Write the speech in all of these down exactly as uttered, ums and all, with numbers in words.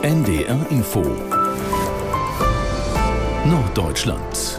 N D R Info Norddeutschland.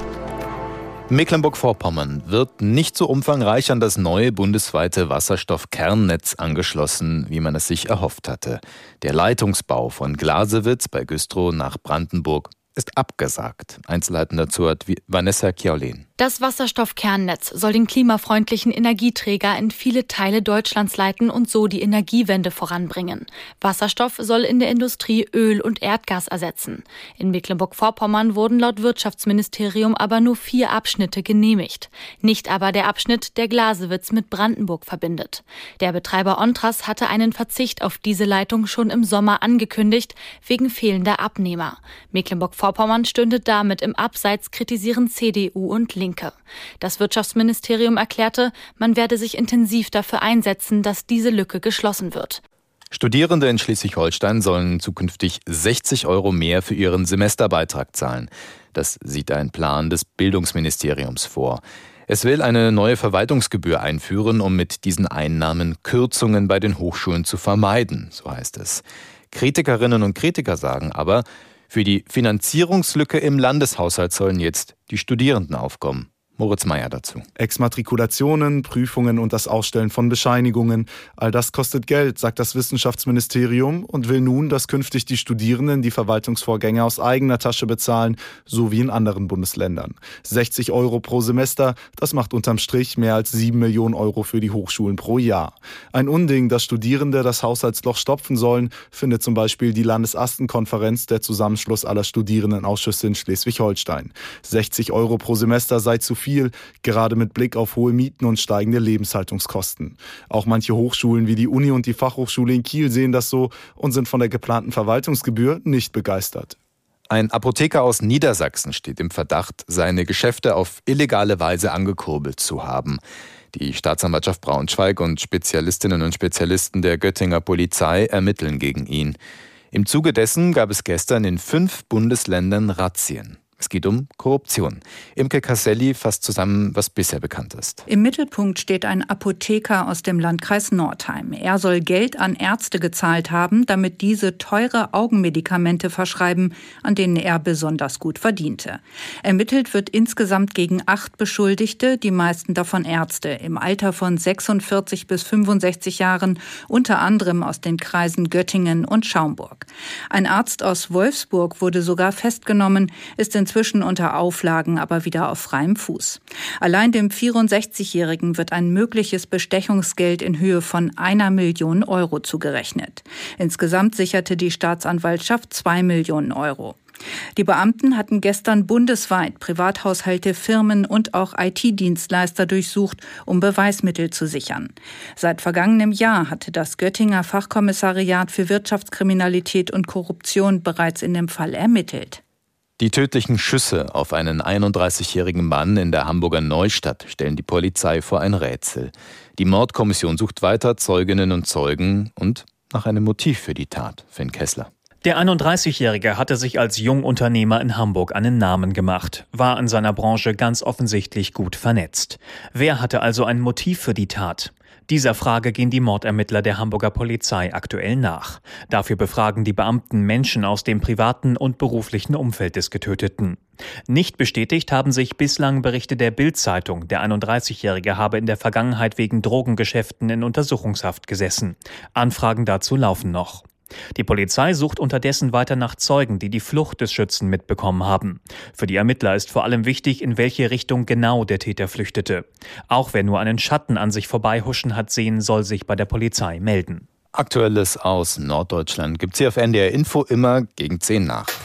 Mecklenburg-Vorpommern wird nicht so umfangreich an das neue bundesweite Wasserstoffkernnetz angeschlossen, wie man es sich erhofft hatte. Der Leitungsbau von Glasewitz bei Güstrow nach Brandenburg ist abgesagt. Einzelheiten dazu hat Vanessa Kjaulin. Das Wasserstoffkernnetz soll den klimafreundlichen Energieträger in viele Teile Deutschlands leiten und so die Energiewende voranbringen. Wasserstoff soll in der Industrie Öl und Erdgas ersetzen. In Mecklenburg-Vorpommern wurden laut Wirtschaftsministerium aber nur vier Abschnitte genehmigt. Nicht aber der Abschnitt, der Glasewitz mit Brandenburg verbindet. Der Betreiber Ontras hatte einen Verzicht auf diese Leitung schon im Sommer angekündigt, wegen fehlender Abnehmer. Mecklenburg-Vorpommern stünde damit im Abseits, kritisieren C D U und Linke. Das Wirtschaftsministerium erklärte, man werde sich intensiv dafür einsetzen, dass diese Lücke geschlossen wird. Studierende in Schleswig-Holstein sollen zukünftig sechzig Euro mehr für ihren Semesterbeitrag zahlen. Das sieht ein Plan des Bildungsministeriums vor. Es will eine neue Verwaltungsgebühr einführen, um mit diesen Einnahmen Kürzungen bei den Hochschulen zu vermeiden, so heißt es. Kritikerinnen und Kritiker sagen aber, für die Finanzierungslücke im Landeshaushalt sollen jetzt die Studierenden aufkommen. Moritz Meyer dazu. Exmatrikulationen, Prüfungen und das Ausstellen von Bescheinigungen. All das kostet Geld, sagt das Wissenschaftsministerium und will nun, dass künftig die Studierenden die Verwaltungsvorgänge aus eigener Tasche bezahlen, so wie in anderen Bundesländern. sechzig Euro pro Semester, das macht unterm Strich mehr als sieben Millionen Euro für die Hochschulen pro Jahr. Ein Unding, dass Studierende das Haushaltsloch stopfen sollen, findet zum Beispiel die Landesastenkonferenz, der Zusammenschluss aller Studierendenausschüsse in Schleswig-Holstein. sechzig Euro pro Semester sei zu viel. viel, gerade mit Blick auf hohe Mieten und steigende Lebenshaltungskosten. Auch manche Hochschulen wie die Uni und die Fachhochschule in Kiel sehen das so und sind von der geplanten Verwaltungsgebühr nicht begeistert. Ein Apotheker aus Niedersachsen steht im Verdacht, seine Geschäfte auf illegale Weise angekurbelt zu haben. Die Staatsanwaltschaft Braunschweig und Spezialistinnen und Spezialisten der Göttinger Polizei ermitteln gegen ihn. Im Zuge dessen gab es gestern in fünf Bundesländern Razzien. Es geht um Korruption. Imke Casselli fasst zusammen, was bisher bekannt ist. Im Mittelpunkt steht ein Apotheker aus dem Landkreis Nordheim. Er soll Geld an Ärzte gezahlt haben, damit diese teure Augenmedikamente verschreiben, an denen er besonders gut verdiente. Ermittelt wird insgesamt gegen acht Beschuldigte, die meisten davon Ärzte, im Alter von sechsundvierzig bis fünfundsechzig Jahren, unter anderem aus den Kreisen Göttingen und Schaumburg. Ein Arzt aus Wolfsburg wurde sogar festgenommen, ist in inzwischen unter Auflagen, aber wieder auf freiem Fuß. Allein dem vierundsechzigjährigen wird ein mögliches Bestechungsgeld in Höhe von einer Million Euro zugerechnet. Insgesamt sicherte die Staatsanwaltschaft zwei Millionen Euro. Die Beamten hatten gestern bundesweit Privathaushalte, Firmen und auch I T-Dienstleister durchsucht, um Beweismittel zu sichern. Seit vergangenem Jahr hatte das Göttinger Fachkommissariat für Wirtschaftskriminalität und Korruption bereits in dem Fall ermittelt. Die tödlichen Schüsse auf einen einunddreißigjährigen Mann in der Hamburger Neustadt stellen die Polizei vor ein Rätsel. Die Mordkommission sucht weiter Zeuginnen und Zeugen und nach einem Motiv für die Tat. Finn Kessler. Der einunddreißigjährige hatte sich als Jungunternehmer in Hamburg einen Namen gemacht, war in seiner Branche ganz offensichtlich gut vernetzt. Wer hatte also ein Motiv für die Tat? Dieser Frage gehen die Mordermittler der Hamburger Polizei aktuell nach. Dafür befragen die Beamten Menschen aus dem privaten und beruflichen Umfeld des Getöteten. Nicht bestätigt haben sich bislang Berichte der Bild-Zeitung, der einunddreißigjährige habe in der Vergangenheit wegen Drogengeschäften in Untersuchungshaft gesessen. Anfragen dazu laufen noch. Die Polizei sucht unterdessen weiter nach Zeugen, die die Flucht des Schützen mitbekommen haben. Für die Ermittler ist vor allem wichtig, in welche Richtung genau der Täter flüchtete. Auch wer nur einen Schatten an sich vorbeihuschen hat sehen, soll sich bei der Polizei melden. Aktuelles aus Norddeutschland gibt's hier auf N D R Info immer gegen zehn nach.